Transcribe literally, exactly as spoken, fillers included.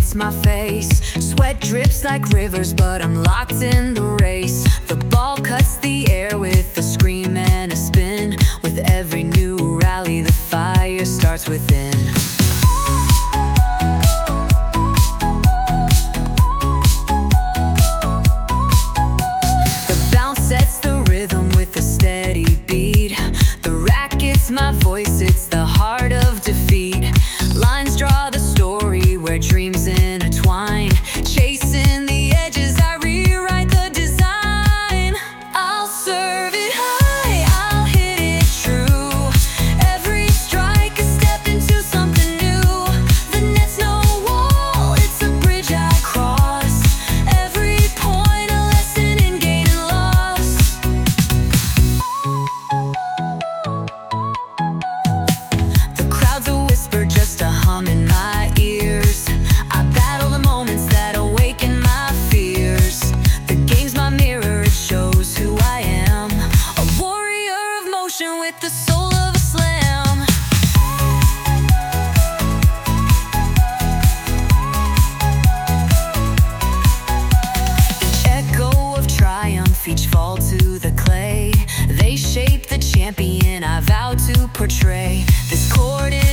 hits my face. Sweat drips like rivers, but I'm locked in the race. The ball cuts the air with a scream and a spin. With every new rally, the fire starts within. The bounce sets the rhythm with a steady beat. The racket's my voice, it's the heart of defeat. Lines draw the story where dreams intertwine. Chasing the edges, I rewrite the design. I'll serve it high, I'll hit it true. Every strike, a step into something new. The net's no wall, it's a bridge I cross. Every point, a lesson in gain and loss. The crowd's a whisper, just a hum in my ears. I battle the moments that awaken my fears. The game's my mirror, it shows who I am. A warrior of motion with the soul of a slam. Each echo of triumph, each fall to the clay. They shape the champion I vow to portray. This chord